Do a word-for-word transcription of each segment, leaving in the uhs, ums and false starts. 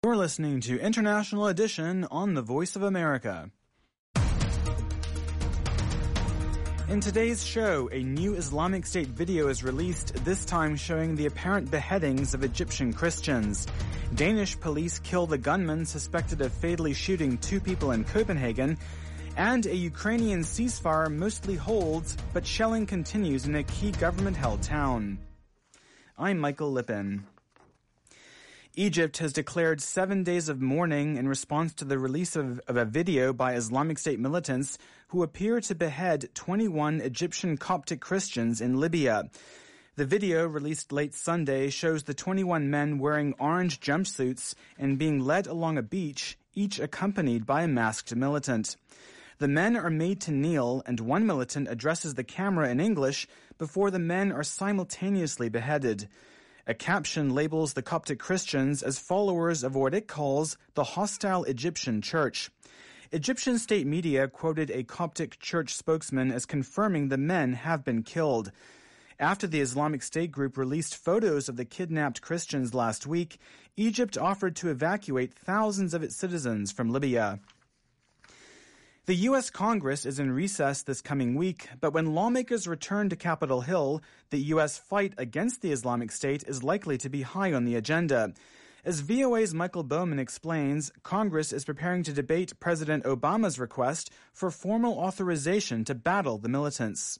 You're listening to International Edition on the Voice of America. In today's show, a new Islamic State video is released, this time showing the apparent beheadings of Egyptian Christians. Danish police kill the gunman suspected of fatally shooting two people in Copenhagen, and a Ukrainian ceasefire mostly holds, but shelling continues in a key government-held town. I'm Michael Lippin. Egypt has declared seven days of mourning in response to the release of, of a video by Islamic State militants who appear to behead twenty-one Egyptian Coptic Christians in Libya. The video, released late Sunday, shows the twenty-one men wearing orange jumpsuits and being led along a beach, each accompanied by a masked militant. The men are made to kneel, and one militant addresses the camera in English before the men are simultaneously beheaded. A caption labels the Coptic Christians as followers of what it calls the hostile Egyptian church. Egyptian state media quoted a Coptic church spokesman as confirming the men have been killed. After the Islamic State group released photos of the kidnapped Christians last week, Egypt offered to evacuate thousands of its citizens from Libya. The U S Congress is in recess this coming week, but when lawmakers return to Capitol Hill, the U S fight against the Islamic State is likely to be high on the agenda. As V O A's Michael Bowman explains, Congress is preparing to debate President Obama's request for formal authorization to battle the militants.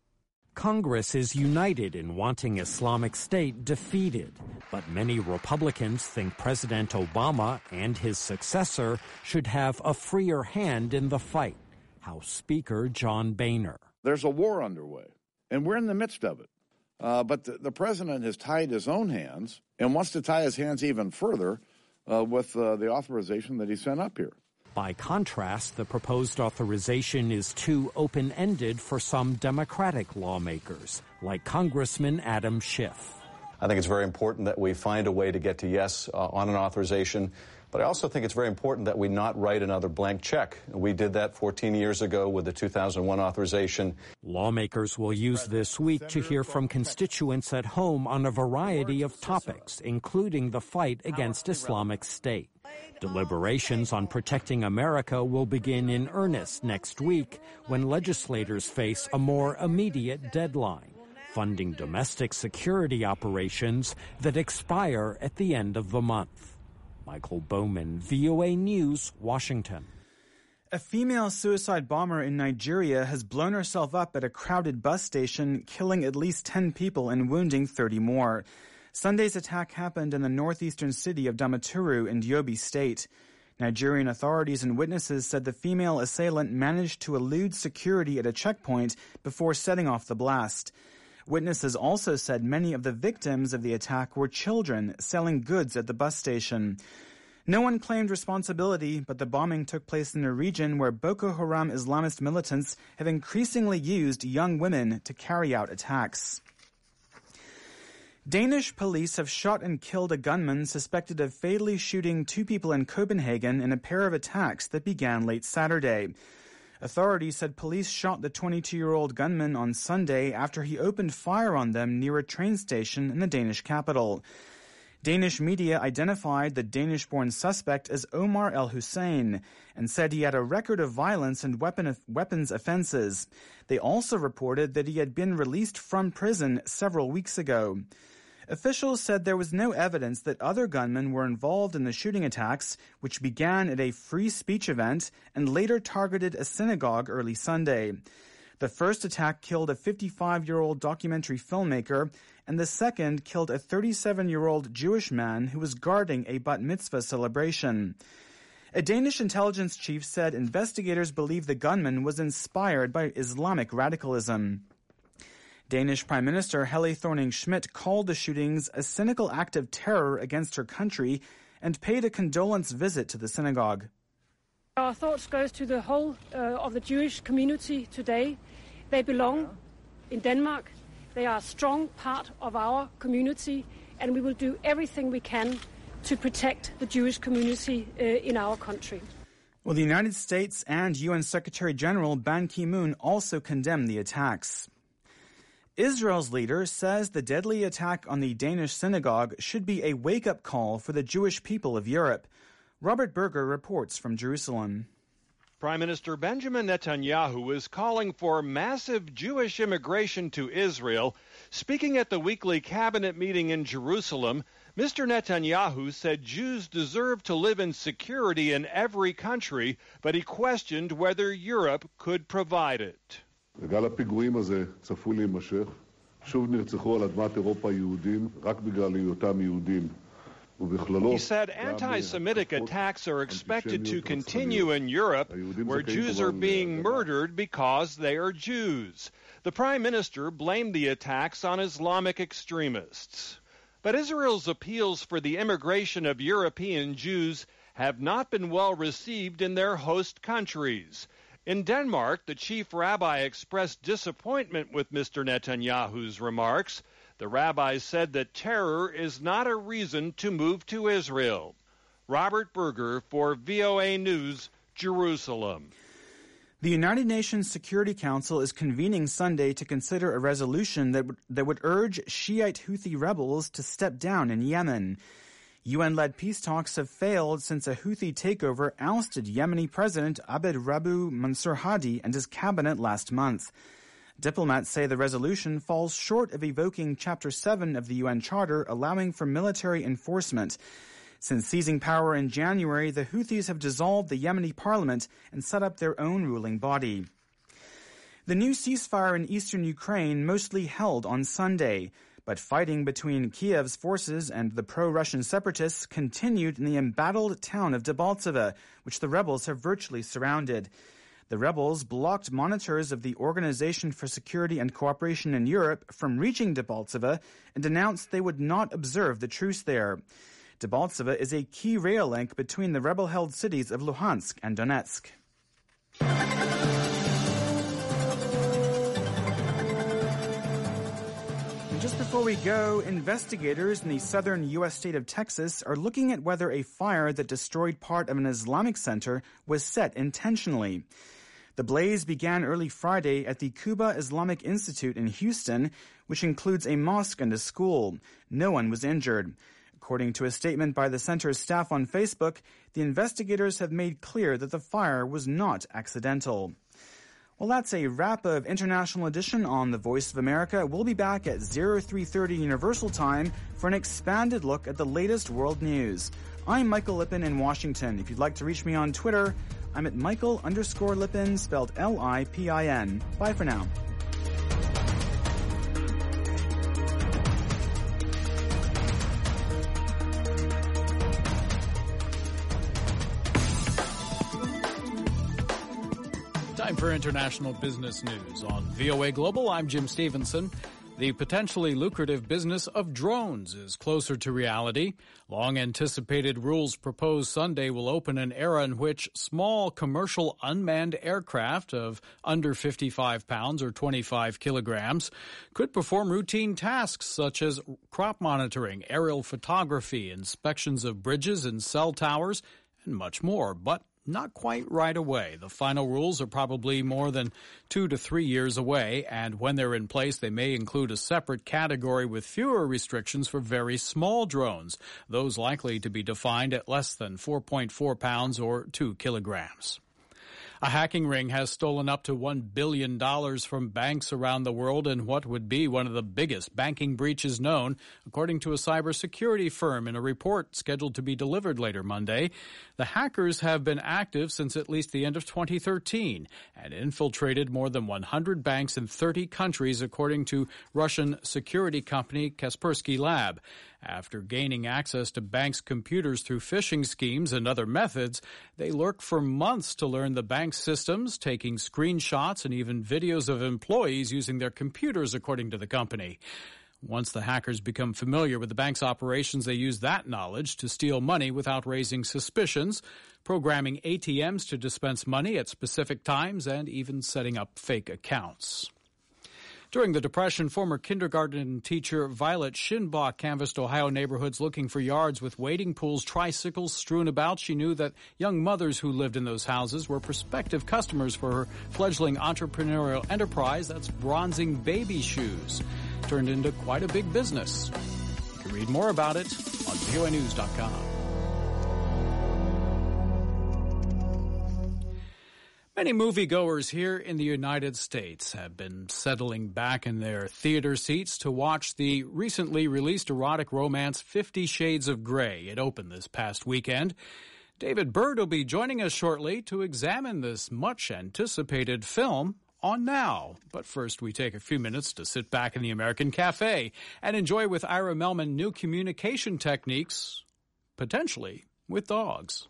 Congress is united in wanting Islamic State defeated, but many Republicans think President Obama and his successor should have a freer hand in the fight. House Speaker John Boehner. There's a war underway, and we're in the midst of it. Uh, but the, the president has tied his own hands and wants to tie his hands even further uh, with uh, the authorization that he sent up here. By contrast, the proposed authorization is too open-ended for some Democratic lawmakers, like Congressman Adam Schiff. I think it's very important that we find a way to get to yes uh, on an authorization, but I also think it's very important that we not write another blank check. We did that fourteen years ago with the two thousand one authorization. Lawmakers will use this week to hear from constituents at home on a variety of topics, including the fight against Islamic State. Deliberations on protecting America will begin in earnest next week when legislators face a more immediate deadline, funding domestic security operations that expire at the end of the month. Michael Bowman, V O A News, Washington. A female suicide bomber in Nigeria has blown herself up at a crowded bus station, killing at least ten people and wounding thirty more. Sunday's attack happened in the northeastern city of Damaturu in Yobe State. Nigerian authorities and witnesses said the female assailant managed to elude security at a checkpoint before setting off the blast. Witnesses also said many of the victims of the attack were children selling goods at the bus station. No one claimed responsibility, but the bombing took place in a region where Boko Haram Islamist militants have increasingly used young women to carry out attacks. Danish police have shot and killed a gunman suspected of fatally shooting two people in Copenhagen in a pair of attacks that began late Saturday. Authorities said police shot the twenty-two-year-old gunman on Sunday after he opened fire on them near a train station in the Danish capital. Danish media identified the Danish-born suspect as Omar El-Hussein and said he had a record of violence and weapon, weapons offenses. They also reported that he had been released from prison several weeks ago. Officials said there was no evidence that other gunmen were involved in the shooting attacks, which began at a free speech event and later targeted a synagogue early Sunday. The first attack killed a fifty-five-year-old documentary filmmaker, and the second killed a thirty-seven-year-old Jewish man who was guarding a bat mitzvah celebration. A Danish intelligence chief said investigators believe the gunman was inspired by Islamic radicalism. Danish Prime Minister Helle Thorning-Schmidt called the shootings a cynical act of terror against her country and paid a condolence visit to the synagogue. Our thoughts goes to the whole uh, of the Jewish community today. They belong in Denmark. They are a strong part of our community, and we will do everything we can to protect the Jewish community uh, in our country. Well, the United States and U N Secretary General Ban Ki-moon also condemned the attacks. Israel's leader says the deadly attack on the Danish synagogue should be a wake-up call for the Jewish people of Europe. Robert Berger reports from Jerusalem. Prime Minister Benjamin Netanyahu is calling for massive Jewish immigration to Israel. Speaking at the weekly cabinet meeting in Jerusalem, Mister Netanyahu said Jews deserve to live in security in every country, but he questioned whether Europe could provide it. גל הפיגועים הזה צפוי להימשך. שוב נרצחו על אדמת אירופה יהודים רק בגלל היותם יהודים. He said anti-Semitic attacks are expected to continue in Europe, where Jews are being murdered because they are Jews. The Prime Minister blamed the attacks on Islamic extremists. But Israel's appeals for the immigration of European Jews have not been well received in their host countries. In Denmark, the chief rabbi expressed disappointment with Mister Netanyahu's remarks. The rabbi said that terror is not a reason to move to Israel. Robert Berger for V O A News, Jerusalem. The United Nations Security Council is convening Sunday to consider a resolution that, w- that would urge Shiite Houthi rebels to step down in Yemen. U N-led peace talks have failed since a Houthi takeover ousted Yemeni President Abed Rabbu Mansur Hadi and his cabinet last month. Diplomats say the resolution falls short of evoking Chapter seven of the U N Charter, allowing for military enforcement. Since seizing power in January, the Houthis have dissolved the Yemeni parliament and set up their own ruling body. The new ceasefire in eastern Ukraine mostly held on Sunday, but fighting between Kiev's forces and the pro-Russian separatists continued in the embattled town of Debaltseve, which the rebels have virtually surrounded. The rebels blocked monitors of the Organization for Security and Cooperation in Europe from reaching Debaltseve and announced they would not observe the truce there. Debaltseve is a key rail link between the rebel-held cities of Luhansk and Donetsk. And just before we go, investigators in the southern U S state of Texas are looking at whether a fire that destroyed part of an Islamic center was set intentionally. The blaze began early Friday at the Cuba Islamic Institute in Houston, which includes a mosque and a school. No one was injured. According to a statement by the center's staff on Facebook, the investigators have made clear that the fire was not accidental. Well, that's a wrap of International Edition on The Voice of America. We'll be back at three thirty Universal Time for an expanded look at the latest world news. I'm Michael Lippin in Washington. If you'd like to reach me on Twitter, I'm at Michael underscore Lippin, spelled L I P I N. Bye for now. Time for international business news. On V O A Global, I'm Jim Stevenson. The potentially lucrative business of drones is closer to reality. Long-anticipated rules proposed Sunday will open an era in which small commercial unmanned aircraft of under fifty-five pounds or twenty-five kilograms could perform routine tasks such as crop monitoring, aerial photography, inspections of bridges and cell towers, and much more. But not quite right away. The final rules are probably more than two to three years away, and when they're in place, they may include a separate category with fewer restrictions for very small drones, those likely to be defined at less than four point four pounds or two kilograms. A hacking ring has stolen up to one billion dollars from banks around the world in what would be one of the biggest banking breaches known, according to a cybersecurity firm in a report scheduled to be delivered later Monday. The hackers have been active since at least the end of twenty thirteen and infiltrated more than one hundred banks in thirty countries, according to Russian security company Kaspersky Lab. After gaining access to banks' computers through phishing schemes and other methods, they lurked for months to learn the bank's systems, taking screenshots and even videos of employees using their computers, according to the company. Once the hackers become familiar with the bank's operations, they use that knowledge to steal money without raising suspicions, programming A T Ms to dispense money at specific times, and even setting up fake accounts. During the Depression, former kindergarten teacher Violet Shinbach canvassed Ohio neighborhoods looking for yards with wading pools, tricycles strewn about. She knew that young mothers who lived in those houses were prospective customers for her fledgling entrepreneurial enterprise that's bronzing baby shoes. Turned into quite a big business. You can read more about it on V O A news dot com. Many moviegoers here in the United States have been settling back in their theater seats to watch the recently released erotic romance Fifty Shades of Grey. It opened this past weekend. David Byrd will be joining us shortly to examine this much-anticipated film on Now. But first, we take a few minutes to sit back in the American Cafe and enjoy with Ira Melman new communication techniques, potentially with dogs.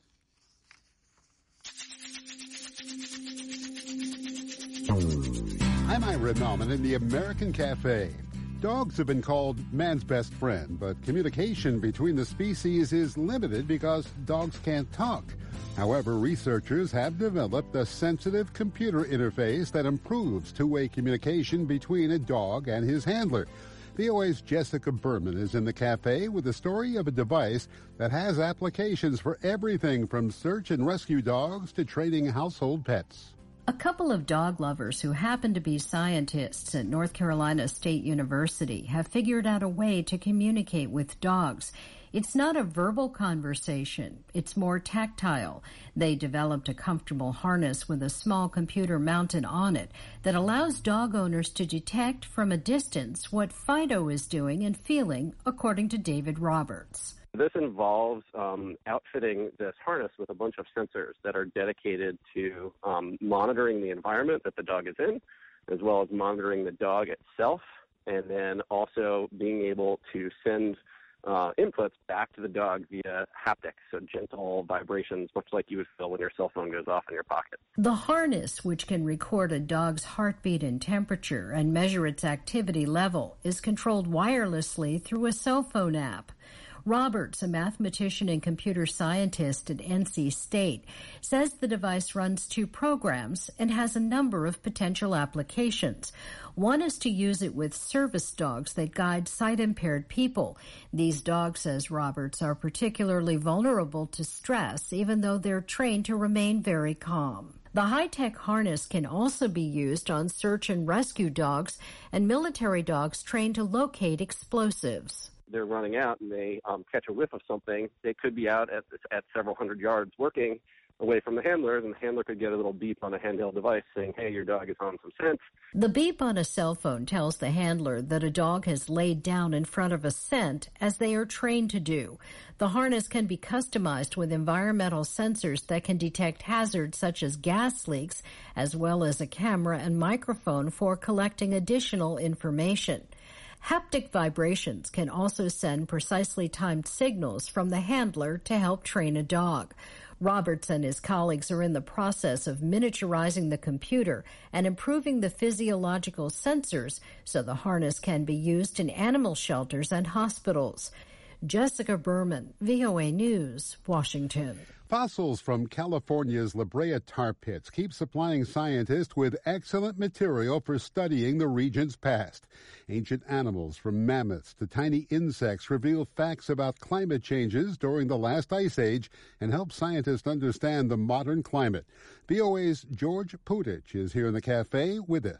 I'm Ira Melman in the American Cafe. Dogs have been called man's best friend, but communication between the species is limited because dogs can't talk. However, researchers have developed a sensitive computer interface that improves two-way communication between a dog and his handler. V O A's Jessica Berman is in the cafe with the story of a device that has applications for everything from search and rescue dogs to training household pets. A couple of dog lovers who happen to be scientists at North Carolina State University have figured out a way to communicate with dogs. It's not a verbal conversation. It's more tactile. They developed a comfortable harness with a small computer mounted on it that allows dog owners to detect from a distance what Fido is doing and feeling, according to David Roberts. This involves um, outfitting this harness with a bunch of sensors that are dedicated to um, monitoring the environment that the dog is in, as well as monitoring the dog itself, and then also being able to send uh, inputs back to the dog via haptics, so gentle vibrations, much like you would feel when your cell phone goes off in your pocket. The harness, which can record a dog's heartbeat and temperature and measure its activity level, is controlled wirelessly through a cell phone app. Roberts, a mathematician and computer scientist at N C State, says the device runs two programs and has a number of potential applications. One is to use it with service dogs that guide sight-impaired people. These dogs, says Roberts, are particularly vulnerable to stress, even though they're trained to remain very calm. The high-tech harness can also be used on search and rescue dogs and military dogs trained to locate explosives. They're running out and they um, catch a whiff of something, they could be out at, at several hundred yards working away from the handlers, and the handler could get a little beep on a handheld device saying, hey, your dog is on some scent. The beep on a cell phone tells the handler that a dog has laid down in front of a scent, as they are trained to do. The harness can be customized with environmental sensors that can detect hazards such as gas leaks, as well as a camera and microphone for collecting additional information. Haptic vibrations can also send precisely timed signals from the handler to help train a dog. Roberts and his colleagues are in the process of miniaturizing the computer and improving the physiological sensors so the harness can be used in animal shelters and hospitals. Jessica Berman, V O A News, Washington. Fossils from California's La Brea tar pits keep supplying scientists with excellent material for studying the region's past. Ancient animals from mammoths to tiny insects reveal facts about climate changes during the last ice age and help scientists understand the modern climate. V O A's George Putich is here in the cafe with this.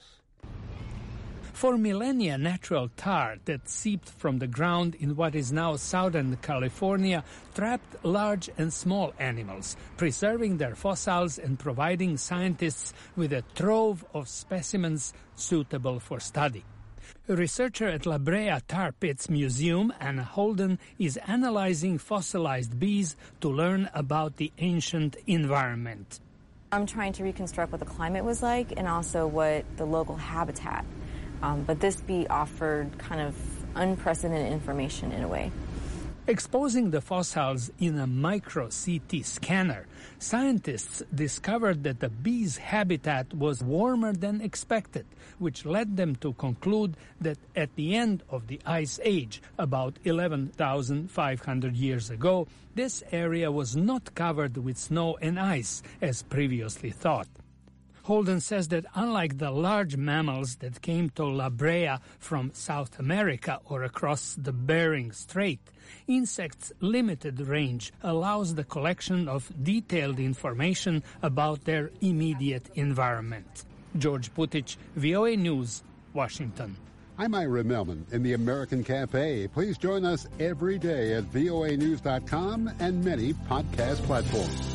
For millennia, natural tar that seeped from the ground in what is now southern California trapped large and small animals, preserving their fossils and providing scientists with a trove of specimens suitable for study. A researcher at La Brea Tar Pits Museum, Anna Holden, is analyzing fossilized bees to learn about the ancient environment. I'm trying to reconstruct what the climate was like and also what the local habitat. Um, but this bee offered kind of unprecedented information in a way. Exposing the fossils in a micro-C T scanner, scientists discovered that the bee's habitat was warmer than expected, which led them to conclude that at the end of the Ice Age, about eleven thousand five hundred years ago, this area was not covered with snow and ice, as previously thought. Holden says that unlike the large mammals that came to La Brea from South America or across the Bering Strait, insects' limited range allows the collection of detailed information about their immediate environment. George Putic, V O A News, Washington. I'm Ira Melman in the American Cafe. Please join us every day at V O A news dot com and many podcast platforms.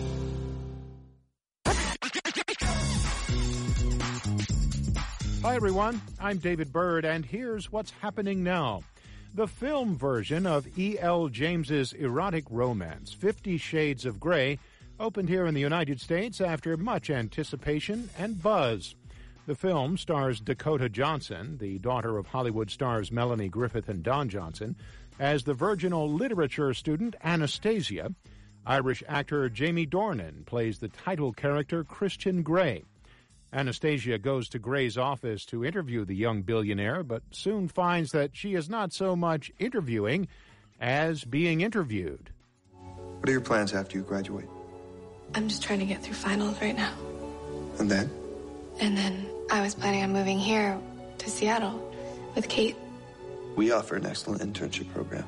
Hi, everyone. I'm David Byrd, and here's what's happening now. The film version of E L James's erotic romance, Fifty Shades of Grey, opened here in the United States after much anticipation and buzz. The film stars Dakota Johnson, the daughter of Hollywood stars Melanie Griffith and Don Johnson, as the virginal literature student Anastasia. Irish actor Jamie Dornan plays the title character Christian Grey. Anastasia goes to Grey's office to interview the young billionaire, but soon finds that she is not so much interviewing as being interviewed. What are your plans after you graduate? I'm just trying to get through finals right now. And then? And then I was planning on moving here to Seattle with Kate. We offer an excellent internship program.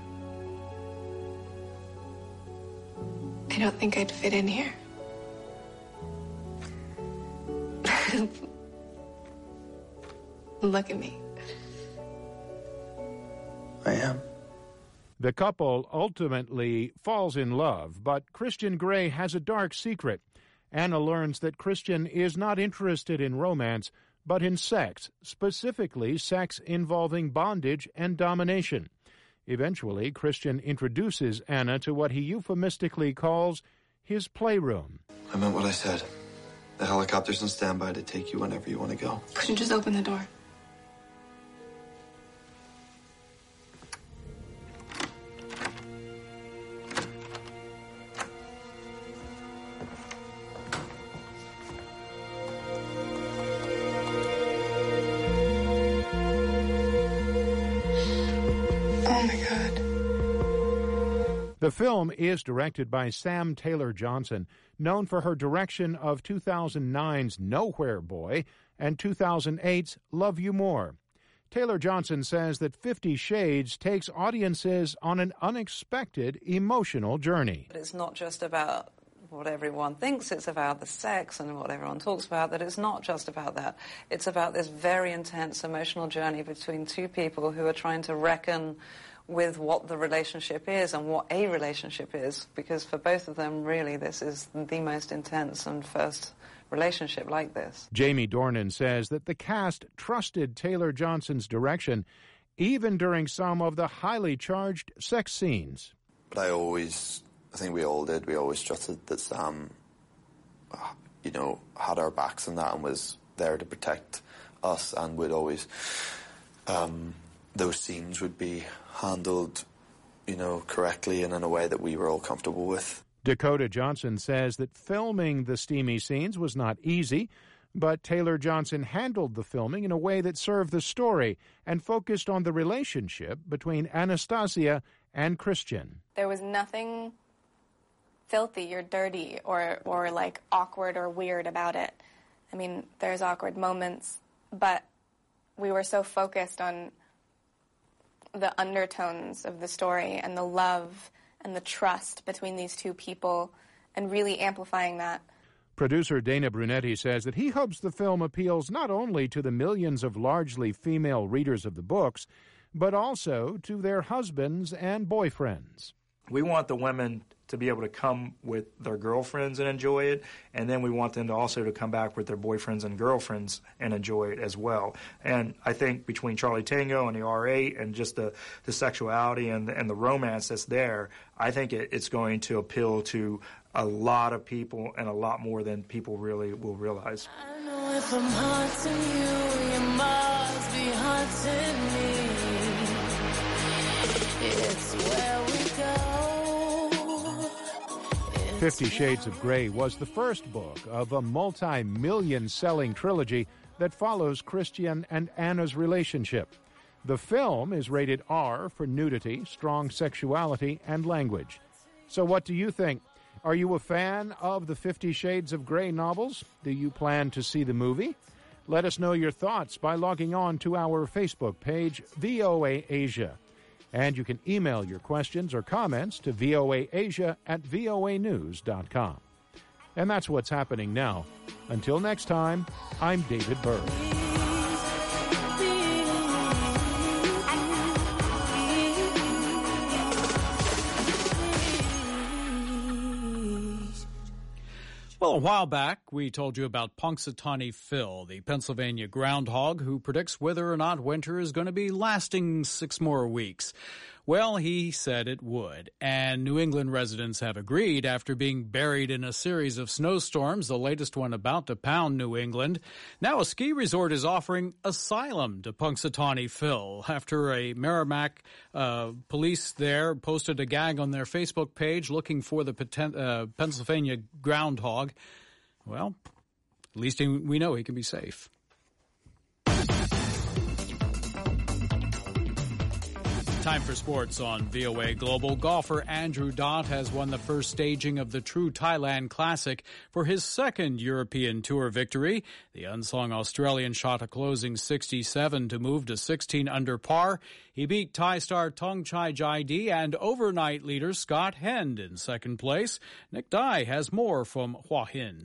I don't think I'd fit in here. Look at me. I am. The couple ultimately falls in love, but Christian Grey has a dark secret. Anna learns that Christian is not interested in romance, but in sex, specifically sex involving bondage and domination. Eventually, Christian introduces Anna to what he euphemistically calls his playroom. I meant what I said. The helicopter's on standby to take you whenever you want to go. Could you just open the door? The film is directed by Sam Taylor Johnson, known for her direction of two thousand nine's Nowhere Boy and two thousand eight's Love You More. Taylor Johnson says that Fifty Shades takes audiences on an unexpected emotional journey. It's not just about what everyone thinks, it's about the sex and what everyone talks about, that it's not just about that. It's about this very intense emotional journey between two people who are trying to reckon with what the relationship is and what a relationship is, because for both of them, really, this is the most intense and first relationship like this. Jamie Dornan says that the cast trusted Taylor Johnson's direction even during some of the highly charged sex scenes. But I always, I think we all did, we always trusted that Sam, you know, had our backs in that and was there to protect us and would always, um, those scenes would be handled, you know, correctly and in a way that we were all comfortable with. Dakota Johnson says that filming the steamy scenes was not easy, but Taylor Johnson handled the filming in a way that served the story and focused on the relationship between Anastasia and Christian. There was nothing filthy or dirty or, or like awkward or weird about it. I mean, there's awkward moments, but we were so focused on the undertones of the story and the love and the trust between these two people and really amplifying that. Producer Dana Brunetti says that he hopes the film appeals not only to the millions of largely female readers of the books, but also to their husbands and boyfriends. We want the women to be able to come with their girlfriends and enjoy it, and then we want them to also to come back with their boyfriends and girlfriends and enjoy it as well. And I think between Charlie Tango and the R eight and just the, the sexuality and the, and the romance that's there, I think it, it's going to appeal to a lot of people and a lot more than people really will realize. I know if I'm haunting you, you must be haunting me. It's where we go. Fifty Shades of Grey was the first book of a multi-million selling trilogy that follows Christian and Anna's relationship. The film is rated R for nudity, strong sexuality, and language. So what do you think? Are you a fan of the Fifty Shades of Grey novels? Do you plan to see the movie? Let us know your thoughts by logging on to our Facebook page, V O A Asia. And you can email your questions or comments to voaasia at voa news dot com. And that's what's happening now. Until next time, I'm David Byrd. Well, a while back, we told you about Punxsutawney Phil, the Pennsylvania groundhog who predicts whether or not winter is going to be lasting six more weeks. Well, he said it would, and New England residents have agreed after being buried in a series of snowstorms, the latest one about to pound New England. Now a ski resort is offering asylum to Punxsutawney Phil after a Merrimack uh, police there posted a gag on their Facebook page looking for the poten- uh, Pennsylvania groundhog. Well, at least he, we know he can be safe. Time for sports on V O A Global. Golfer Andrew Dodd has won the first staging of the True Thailand Classic for his second European Tour victory. The unsung Australian shot a closing sixty-seven to move to sixteen under par. He beat Thai star Thongchai Jaidee and overnight leader Scott Hend in second place. Nick Dye has more from Hua Hin.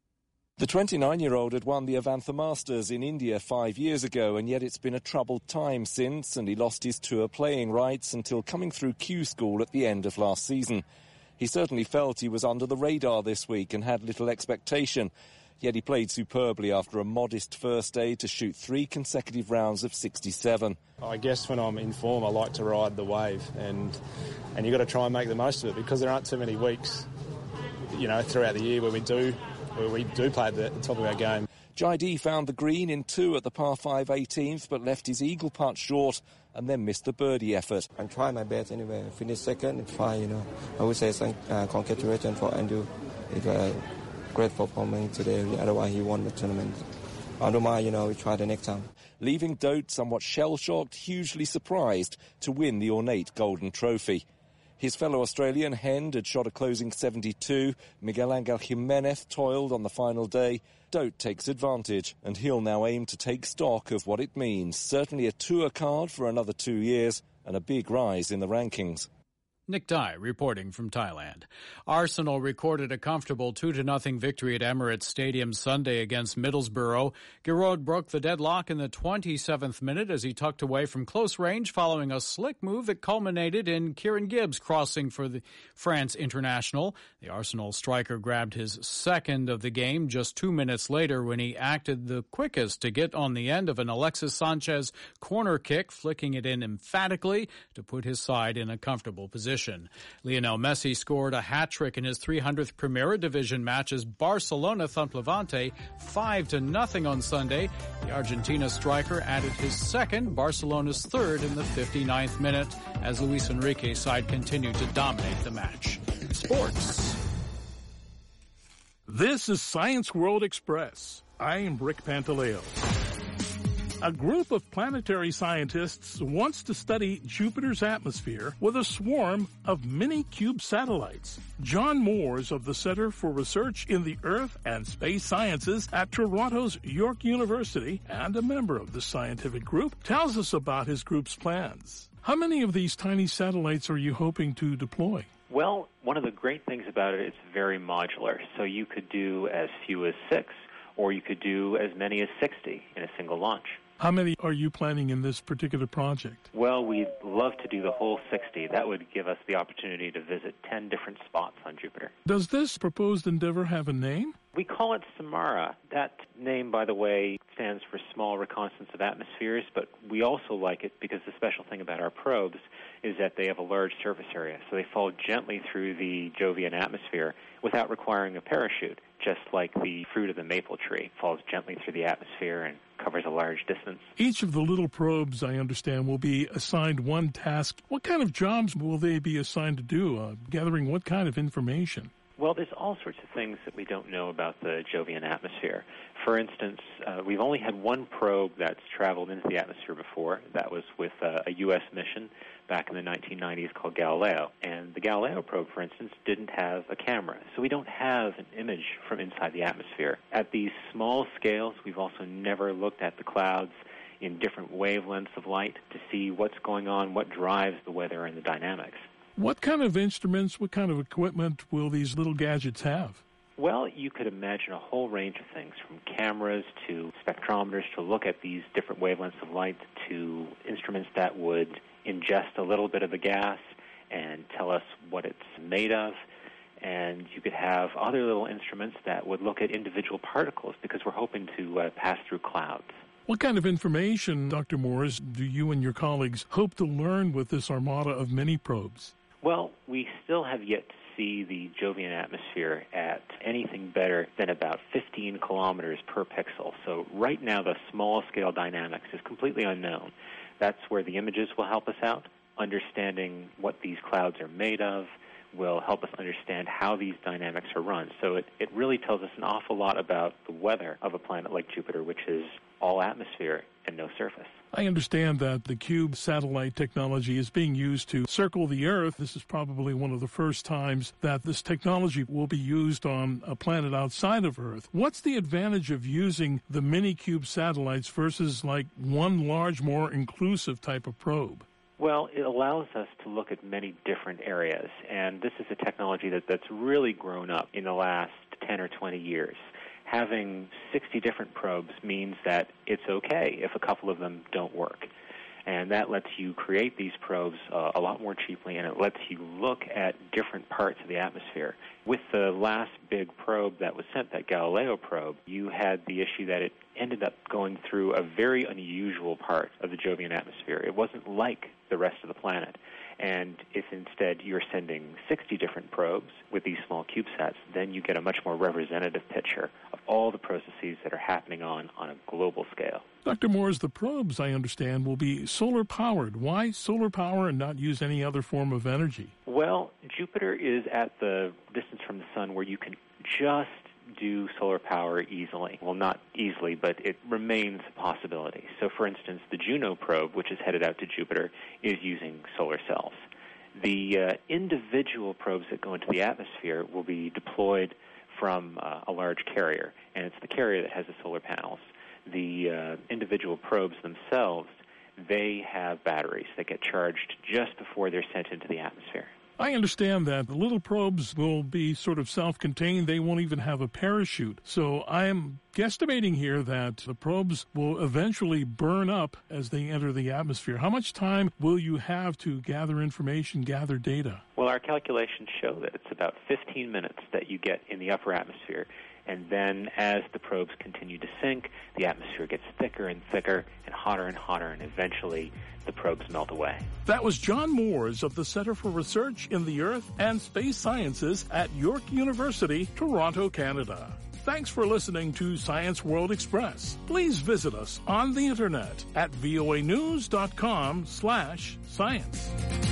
The twenty-nine-year-old had won the Avantha Masters in India five years ago, and yet it's been a troubled time since, and he lost his tour playing rights until coming through Q School at the end of last season. He certainly felt he was under the radar this week and had little expectation, yet he played superbly after a modest first day to shoot three consecutive rounds of sixty-seven. I guess when I'm in form, I like to ride the wave, and and you've got to try and make the most of it because there aren't too many weeks, you know, throughout the year where we do where we do play at the top of our game. Jaidee found the green in two at the par five eighteenth, but left his eagle putt short and then missed the birdie effort. I tried my best anyway. Finished second, it's fine, you know. I would say thank, uh, congratulations for Andrew. It was a great performance today. Otherwise, he won the tournament. I don't mind, you know, we try the next time. Leaving Dote somewhat shell-shocked, hugely surprised to win the ornate Golden Trophy. His fellow Australian Hend had shot a closing seventy-two. Miguel Angel Jimenez toiled on the final day. Dote takes advantage, and he'll now aim to take stock of what it means. Certainly a tour card for another two years and a big rise in the rankings. Nick Dye reporting from Thailand. Arsenal recorded a comfortable two to nothing victory at Emirates Stadium Sunday against Middlesbrough. Giroud broke the deadlock in the twenty-seventh minute as he tucked away from close range following a slick move that culminated in Kieran Gibbs crossing for the France international. The Arsenal striker grabbed his second of the game just two minutes later when he acted the quickest to get on the end of an Alexis Sanchez corner kick, flicking it in emphatically to put his side in a comfortable position. Lionel Messi scored a hat-trick in his three hundredth Primera Division match as Barcelona thumped Levante five to nothing on Sunday. The Argentina striker added his second, Barcelona's third in the fifty-ninth minute as Luis Enrique's side continued to dominate the match. Sports. This is Science World Express. I am Rick Pantaleo. A group of planetary scientists wants to study Jupiter's atmosphere with a swarm of mini-cube satellites. John Moores of the Center for Research in the Earth and Space Sciences at Toronto's York University and a member of the scientific group tells us about his group's plans. How many of these tiny satellites are you hoping to deploy? Well, one of the great things about it, it's very modular. So you could do as few as six, or you could do as many as sixty in a single launch. How many are you planning in this particular project? Well, we'd love to do the whole sixty. That would give us the opportunity to visit ten different spots on Jupiter. Does this proposed endeavor have a name? We call it SAMARA. That name, by the way, stands for Small Reconnaissance of Atmospheres, but we also like it because the special thing about our probes is that they have a large surface area, so they fall gently through the Jovian atmosphere without requiring a parachute, just like the fruit of the maple tree falls gently through the atmosphere and covers a large distance. Each of the little probes, I understand, will be assigned one task. What kind of jobs will they be assigned to do? Uh, gathering what kind of information? Well, there's all sorts of things that we don't know about the Jovian atmosphere. For instance, uh, we've only had one probe that's traveled into the atmosphere before. That was with uh, a U S mission back in the nineteen nineties called Galileo. And the Galileo probe, for instance, didn't have a camera, so we don't have an image from inside the atmosphere. At these small scales, we've also never looked at the clouds in different wavelengths of light to see what's going on, what drives the weather and the dynamics. What kind of instruments, what kind of equipment will these little gadgets have? Well, you could imagine a whole range of things, from cameras to spectrometers to look at these different wavelengths of light, to instruments that would ingest a little bit of the gas and tell us what it's made of. And you could have other little instruments that would look at individual particles, because we're hoping to uh, pass through clouds. What kind of information, Doctor Moores, do you and your colleagues hope to learn with this armada of mini probes? Well, we still have yet to see the Jovian atmosphere at anything better than about fifteen kilometers per pixel. So right now, the small-scale dynamics is completely unknown. That's where the images will help us out. Understanding what these clouds are made of will help us understand how these dynamics are run. So it, it really tells us an awful lot about the weather of a planet like Jupiter, which is all atmosphere and no surface. I understand that the CubeSat satellite technology is being used to circle the Earth. This is probably one of the first times that this technology will be used on a planet outside of Earth. What's the advantage of using the mini CubeSat satellites versus like one large, more inclusive type of probe? Well, it allows us to look at many different areas, and this is a technology that, that's really grown up in the last ten or twenty years. Having sixty different probes means that it's okay if a couple of them don't work. And that lets you create these probes uh, a lot more cheaply, and it lets you look at different parts of the atmosphere. With the last big probe that was sent, that Galileo probe, you had the issue that it ended up going through a very unusual part of the Jovian atmosphere. It wasn't like the rest of the planet. And if instead you're sending sixty different probes with these small CubeSats, then you get a much more representative picture of all the processes that are happening on, on a global scale. Doctor Moores, the probes, I understand, will be solar-powered. Why solar power and not use any other form of energy? Well, Jupiter is at the distance from the sun where you can just do solar power easily. Well, not easily, but it remains a possibility. So, for instance, the Juno probe, which is headed out to Jupiter, is using solar cells. The uh, individual probes that go into the atmosphere will be deployed from uh, a large carrier, and it's the carrier that has the solar panels. The uh, individual probes themselves, they have batteries that get charged just before they're sent into the atmosphere. I understand that the little probes will be sort of self-contained. They won't even have a parachute. So I'm guesstimating here that the probes will eventually burn up as they enter the atmosphere. How much time will you have to gather information, gather data? Well, our calculations show that it's about fifteen minutes that you get in the upper atmosphere. And then as the probes continue to sink, the atmosphere gets thicker and thicker and hotter and hotter, and eventually the probes melt away. That was John Moores of the Center for Research in the Earth and Space Sciences at York University, Toronto, Canada. Thanks for listening to Science World Express. Please visit us on the internet at voanews.com slash science.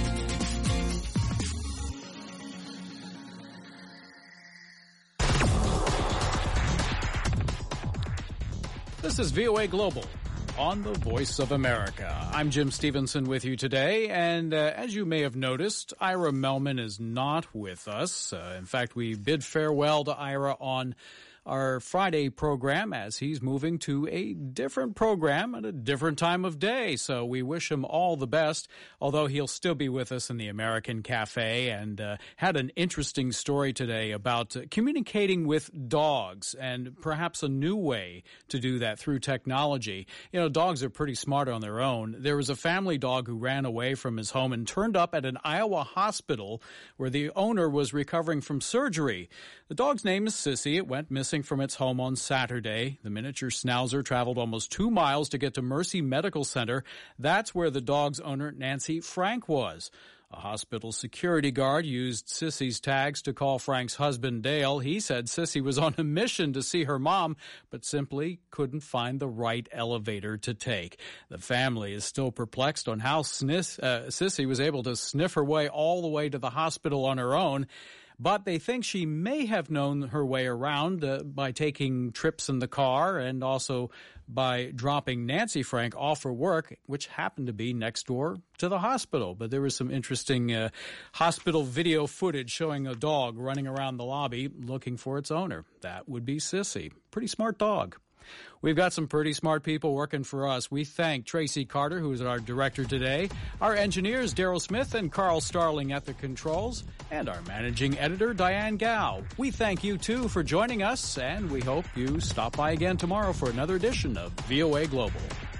This is V O A Global on the Voice of America. I'm Jim Stevenson with you today, and uh, as you may have noticed, Ira Mellman is not with us. Uh, in fact, we bid farewell to Ira on our Friday program as he's moving to a different program at a different time of day. So we wish him all the best, although he'll still be with us in the American Cafe, and uh, had an interesting story today about uh, communicating with dogs and perhaps a new way to do that through technology. You know, dogs are pretty smart on their own. There was a family dog who ran away from his home and turned up at an Iowa hospital where the owner was recovering from surgery. The dog's name is Sissy. It went missing from its home on Saturday. The miniature schnauzer traveled almost two miles to get to Mercy Medical Center. That's where the dog's owner, Nancy Frank, was. A hospital security guard used Sissy's tags to call Frank's husband, Dale. He said Sissy was on a mission to see her mom, but simply couldn't find the right elevator to take. The family is still perplexed on how sniff, uh, Sissy was able to sniff her way all the way to the hospital on her own. But they think she may have known her way around uh, by taking trips in the car and also by dropping Nancy Frank off for work, which happened to be next door to the hospital. But there was some interesting uh, hospital video footage showing a dog running around the lobby looking for its owner. That would be Sissy. Pretty smart dog. We've got some pretty smart people working for us. We thank Tracy Carter, who is our director today, our engineers, Daryl Smith and Carl Starling at the controls, and our managing editor, Diane Gao. We thank you, too, for joining us, and we hope you stop by again tomorrow for another edition of V O A Global.